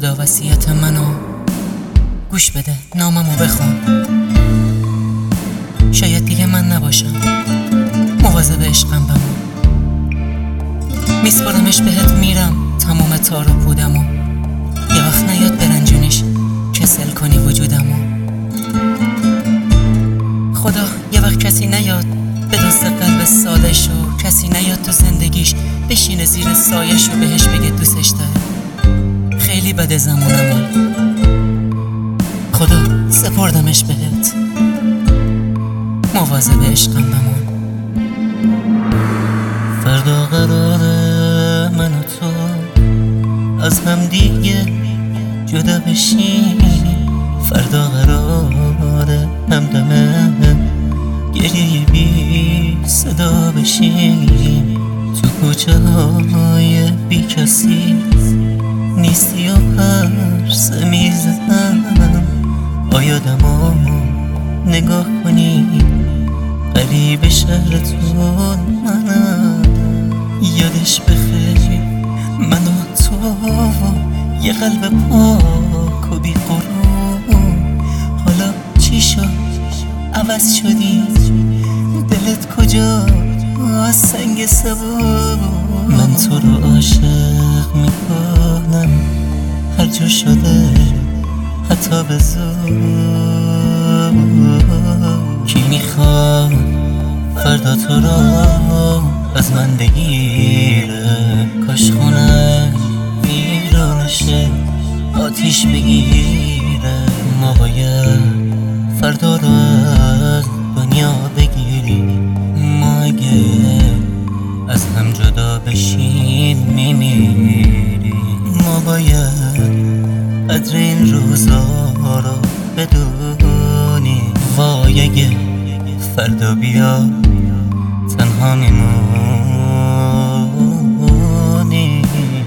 خدا وصیت منو گوش بده، ناممو بخون. شاید دیگه من نباشم، مواظب عشقم بمون. میسپارمش بهت، میرم تمام تار و پودمو. یه وقت نیاد برنجونیش کسل کنی وجودمو. خدا یه وقت کسی نیاد به دوست قلب سادش و کسی نیاد تو زندگیش بشینه زیر سایش و بهش بگه دوستش داره. خیلی بده زمانمو، خدا سپردمش بهت، مواظب عشقم بمون. فردا قراره من و تو از هم دیگه جدا بشیم. فردا قراره همدم گریه بی صدا بشیم. تو کوچه های بی کسی نیستی و پرسه میزنم. آیا دمامو نگاه کنی قریب شهرتون منم. یادش بخیر من و تو یه قلب پاک و بی قرون. حالا چی شد عوض شدی؟ دلت کجا از سنگ سبون؟ من تو رو عاشق میکنم هر جا شده، حتی به زور. کی میخواد فردا تو رو از من بگیره؟ کاش خونه ویرانشه آتیش بگیره. ما باید فردا رو از دنیا بگیریم. ما اگه از هم جدا بشیم میمیریم. ما باید قدر این روزا رو بدونیم. وای اگه فردا بیا تنها میمونیم.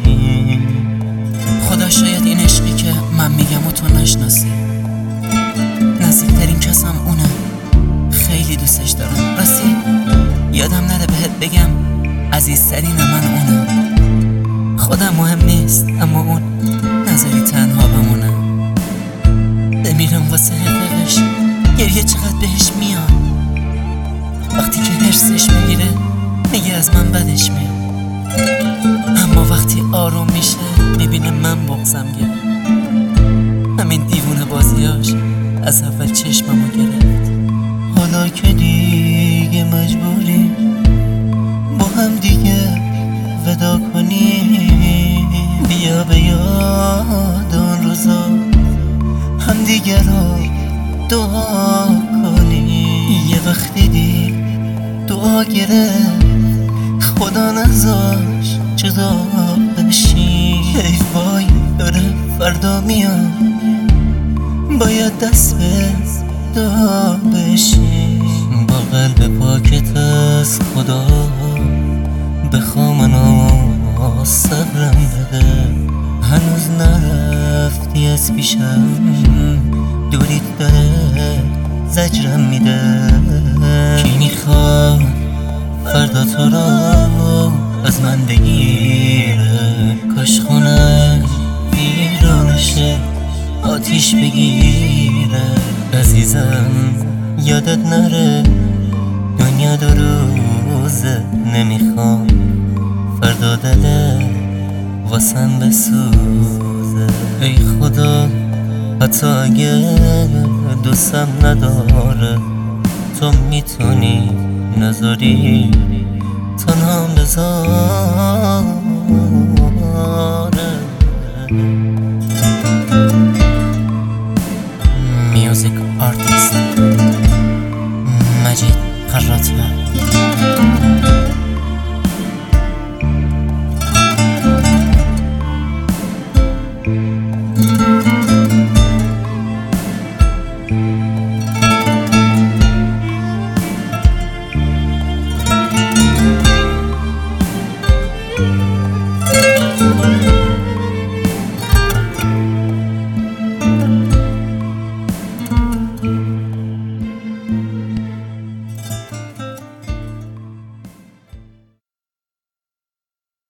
خدا شاید این عشقی که من میگم و تو نشناسی. نزدیکترین کسم اونه، خیلی دوستش دارم. راستی یادم نره بهت بگم عزیزترین من اونه. خودم مهم نیست اما اون نذاری تنها بمونه. بمیرم واسه حقیقش، گریه چقدر بهش میاد. وقتی که حرسش میگیره میگه از من بدش میاد. اما وقتی آروم میشه میبینه من بغضم گرفت. همین دیوونه بازیاش از اول چشممو گرفت. حالا که دیگه مجبوری با هم دیگه ودا کنیم. بیا به یاد اون روزا هم دیگه رو دعا کنیم. یه وقتی دی دعا گرفت خدا نذاش جدا بشیم. ای وای داره فردا میاد، باید دست به دعا بشیم. با قلب پاکت از خدا بخوا منو صبرم بده. هنوز نرفتی از پیشم، دوریت داره زجرم میده. کی میخواد فردا تو رو از من بگیره؟ کاش خونه ویرانشه آتیش بگیره. عزیزم یادت نره دنیا دو روزه، نمیخوام فردا دلت واسم بسوزه. ای خدا حتی اگه دوستم نداره تو میتونی نذاری